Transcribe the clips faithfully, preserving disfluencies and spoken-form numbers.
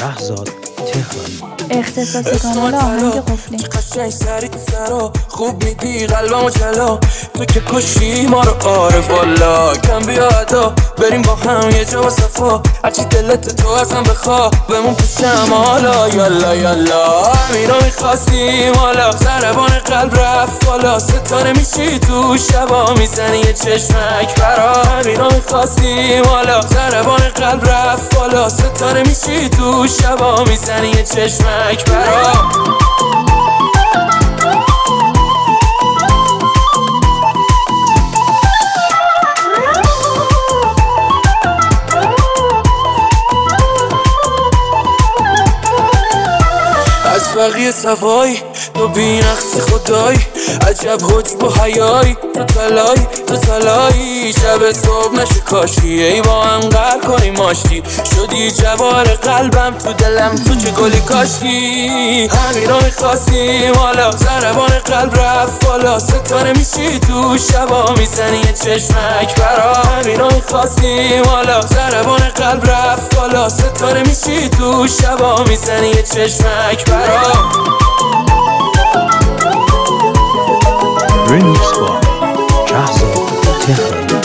شهزاد تهرانی. اختصاص کانال آهنگ قفلی. قشنگ سری تو سرا خوب میدی قلبمو جلا، تو که کشی ما رو عارف والا. کم بیا ادا بریم با هم یه جا با صفا، هرچی دلت تو ازم بخوا بمون پیشم حالا. یالا یالا همینا میخواستیم حالا، ضربان قلب رفت بالا، ستاره میشی تو شبا میزنی یه چشمک برا. همینا میخواستیم حالا، ضربان قلب رفت بالا، ستاره میشی تو شبا میزنی یه چشمک برا. از بقیه صفایی تو بینقصی خدایی، عجب حج با حیایی، تو تلایی تو تلایی. شب صبح نشه کاشی ای با هم قهر کنیم آشتی، شدی جوار قلبم تو دلم تو چه گلی کاشتی. همینا میخواستیم حالا، ضربان قلب رفت بالا، ستاره میشی تو شبا میزنی یه چشمک برا. همینا میخواستیم حالا، ضربان قلب رفت بالا، ستاره میشی تو شبا میزنی یه چشمک برا. ریمیکس با شهزاد تهرانی.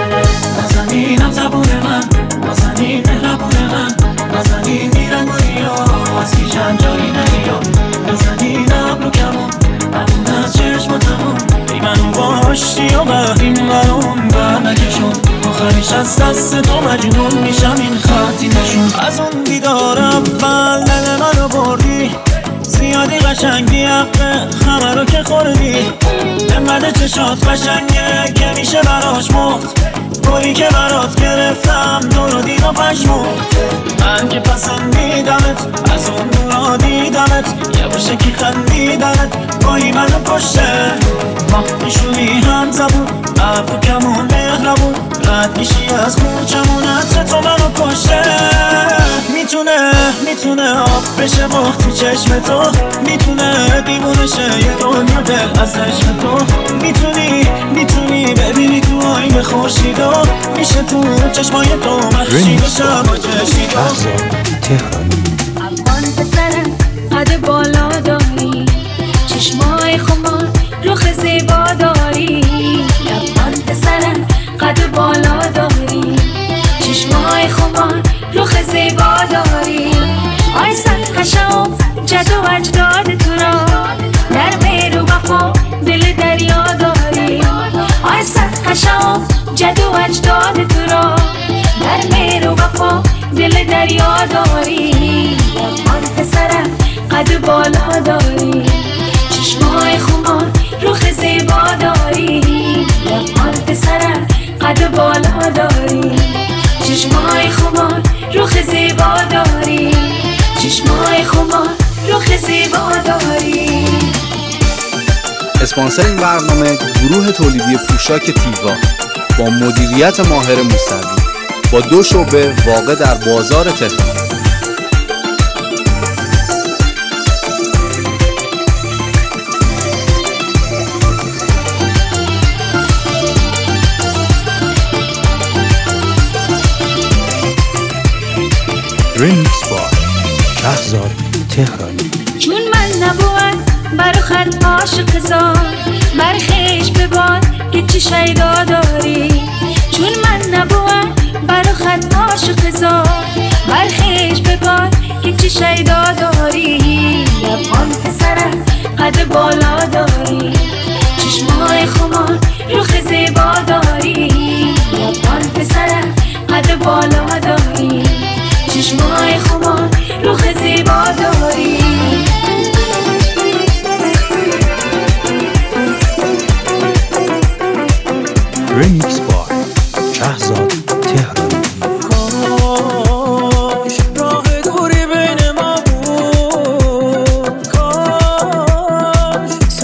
نازنینم زبون من، نازنین لبون من، نازنین میرن گلیا از پیشم جایی نیا. نازنین ابرو کمون همون از چشم تمون، ای منو باشی و این منون بر نکشون، آخرش از دست تو مجنون میشم این خطی نشون. از اون دیدار اول دل منو بردی، زیادی قشنگی حقه همه رو که خوردی. انقدر چشات قشنگه که میشه براش مفت، گلی که برات گرفتم دور و دین و پشمفت. من که پسندیدمت از اون دورا دیدمت، یه باشه که خندیدنت بایی منو کشه. ما میشونی هم زبون ابرو کمون مهربون، رد میشی از کوچمون عطر تو منو کشه. میتونه میتونه آب بشه مخ تو چشم تو، میتونه دیوونه شه یه دنیا دل از عشق تو. میتونی میتونی ببینی تو آینه خورشیدو، میشه تو چشمای تو مخشی و شب و چشیدو. شهزاد تهرانی. افغان پسرم قد بالا داری، چشمای خمار رخ زیبا داری. افغان پسرم قد بالا داری، چشمای خمار رخ زیبا داری. آی سر قشم جد و اجداد تو را، در مهر و وفا دل دریا داری. آی سر قشم جد و اجداد تو را، در مهر و وفا دل دریا داری. افغان پسرم قد بالا داری، چشمای خمار رخ زیبا داری. افغان پسرم قد بالا داری، چشمای خمار رخ زیبا داری. چشمای خمار رخ زیبا داری. اسپانسر این برنامه گروه تولیدی پوشاک تیوا با مدیریت ماهر موسوی با دو شعبه واقع در بازار تهران. ریمیکس با شهزاد تهرانی. چون من نبود برو خط عاشق زار، برخیش بباد که چی شیدا داری. چون من نبود برو خط عاشق زار، برخیش بباد که چی شیدا داری. افغان پسرم قد بالا داری، چشمای خمار رخ زیبا داری. افغان پسرم قد بالا داری، چشمای خمار رخ زیبا داری. ریمیکس با شهزاد تهرانی. کاش راه دوری بین ما بود، کاش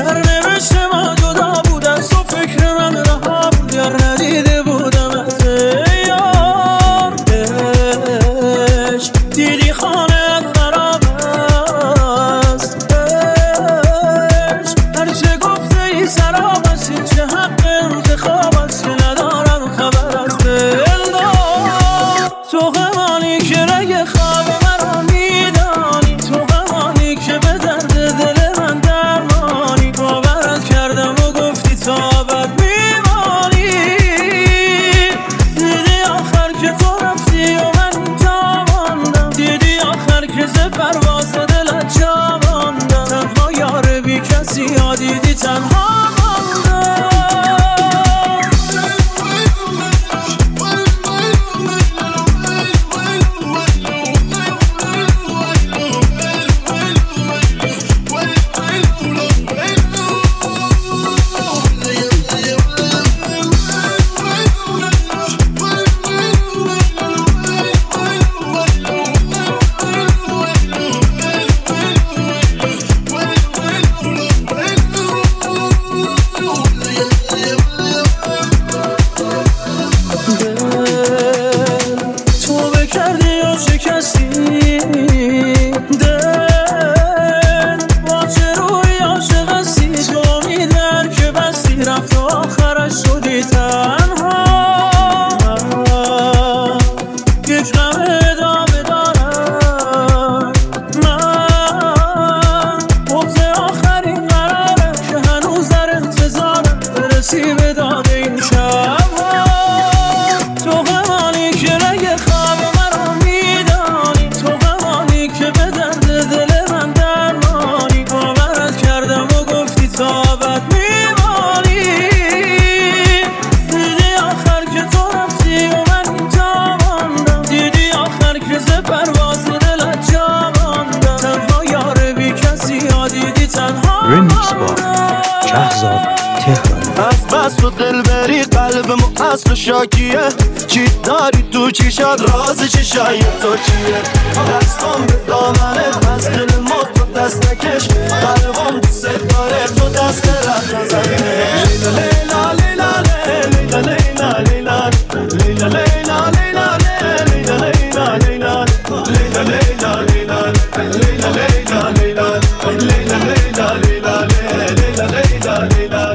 بری قلبمو از تو شاکیه چی داری تو چیشات راز چشای تو چیه دستم به دامنت از دل ما تو دست نکش قلبم دوست داره تو دست رد نزنه لیلا لیلا لیلا لیلا لیلا لیلا لیلا لیلا لیلا لیلا لیلا لیلا لیلا لیلا لیلا لیلا لیلا لیلا لیلا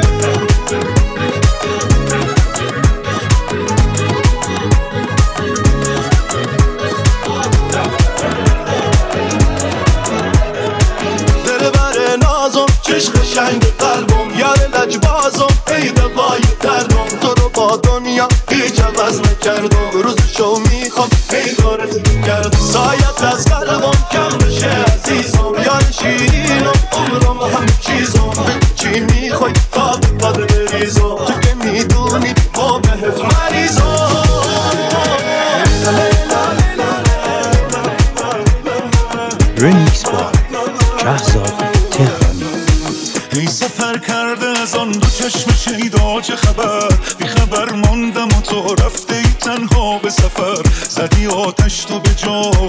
چشم قشنگ قلبم یار لجبازم ای دوای دردم تو رو با دنیا هیچ عوض نکردم روزشو میخوام ای دارت کردم سایت از قلبم کم بشه عزیزم یار شیرینم عمرم همه چیزم چی میخوای تا بپاده بریزم تو که میدونی ما بهت مریضم رمیکس با شهزاد تهرانی. ای سفر کرده از آن دو چشم شیدا چه خبر بی خبر ماندم و تو رفته ای تنها به سفر زدی آتش تو به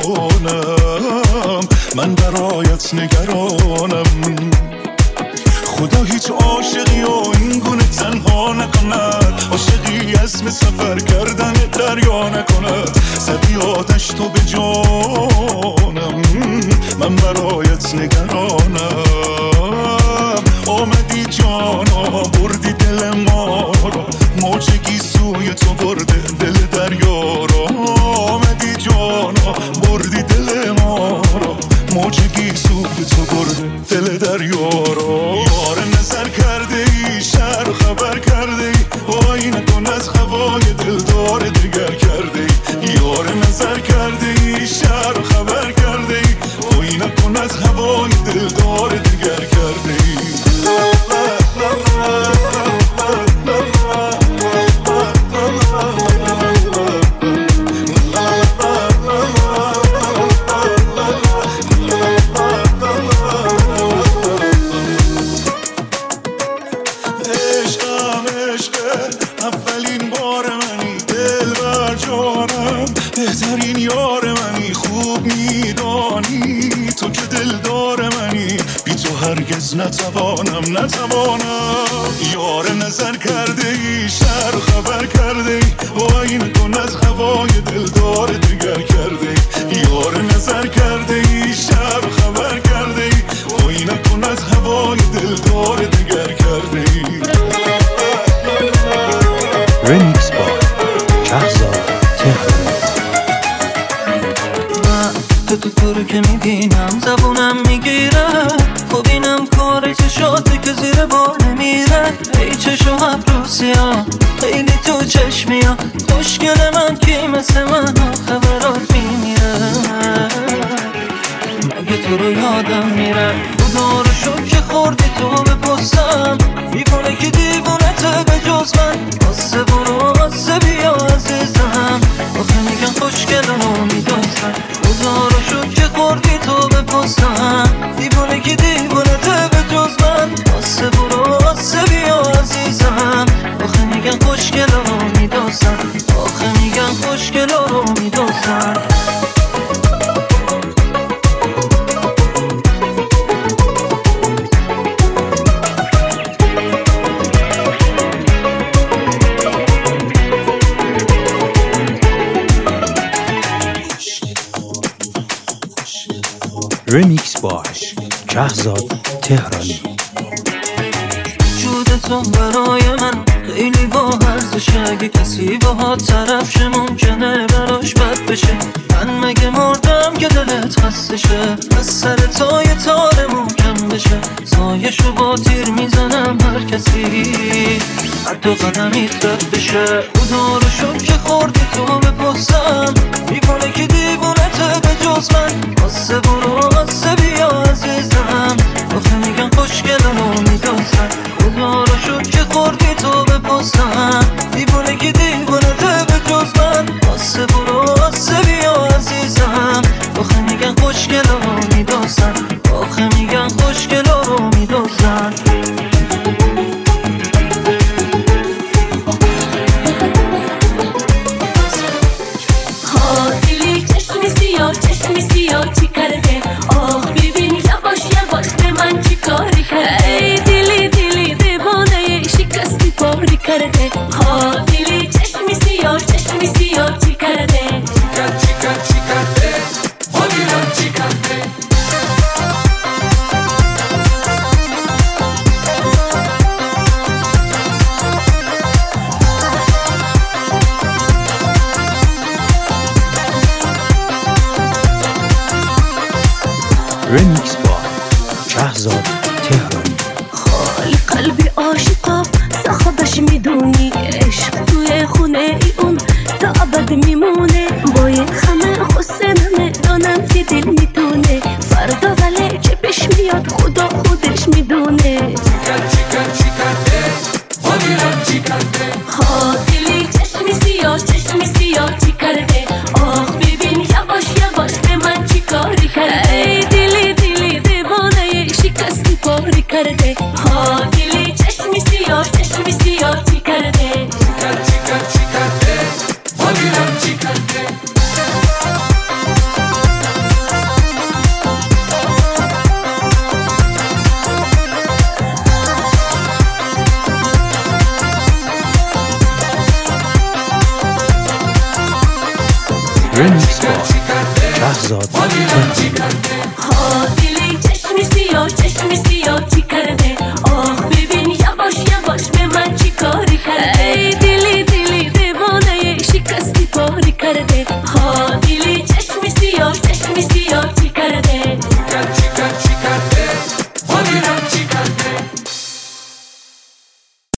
جانم من برایت نگرانم خدا هیچ عاشقی و این گونه تنها نکند عاشقی اسم سفر کردن دریا نکند زدی آتش تو به جانم من برایت نگرانم آمدی جانا بردی دل ما رو موجگی سوی تو برده دل دریا رو آمدی جانا بردی دل ما رو موجگی سوی تو برده دل دریا رو یار نظر کرده ای شهر خبر کرده ای وای نکن از هوای دلدار دگر کرده ای یار نظر کرده ای شهر خبر کرده ای وای نکن از هوای دلدار دگر کرده ای نتوانم نتوانم یار نظر کرده ای شهر خبر کرده ای وای نکن از هوای دلدار دگر کرده ای یار نظر کرده ای شهر خبر کرده ای وای نکن از هوای دلدار دگر کرده ای رمیکس با شهزاد تهرانی. من تو تو تو رو که میبینم زبونم میگیره خب اینم کار چشاته که زیر بار نمیره ای چشو ابروسیا خیلی تو چشمیا خوشگل من کی مثل من خبرات میمیره مگه تو رو یادم میره خدا رو شد که خوردی تو بپسم میکنه که دیوونته به جز من آسه برو آسه بیا عزیزم آخه میگن خوشگل رو میدازم خدا رو شد که خوردی تو بپسم دیوونه که دیوونته به جز من آسه برو آسه بیا عزیزم آخه میگن خوشگل رو میدازم آخه میگن خوشگل رو میدازم رمیکس با شهزاد تهرانی. وجود تو برای من خیلی با ارزشه اگه کسی با طرف شه ممکنه براش بد بشه من مگه مردم که دلت خسته شه از سر تای تار محکم بشه سایشو با تیر میزنم هر کسی حتی قدمیت رد بشه خدا رو شد که خوردی تو بپسم میکنه که دیوونته به جز من آسه برو آسه بیا عزیزم آخه میگن خوشگل رو میدازم خدا رو شد که خوردی تو بپسم دیوونه که دیوونته به جز من آسه برو آسه بیا عزیزم آخه میگن خوشگل رو میدازم آخه میگن خوشگل رو میدازم رمیکس با شهزاد تهرانی. خالی قلبی عاشقا صاحبش میدونی، عشق توی خونه ای اون تا ابد میمونه. با یه خمه حسنمه دانم که دل میدونه، فردا ولی چه پیش میاد خدا خودش میدونه. ها دلی چشمی سیاه چشمی سیاه چی کرده؟ آخ ببین یواش یواش به من چی کاری کرده؟ ای دلی دلی دیوانه شکستی پاری کرده. ها دلی چشمی سیاه چشمی سیاه چی کرده؟ چیکر چیکر چی کرده؟ مادرم چی کرده؟ رمیکس با شهزاد تهرانی.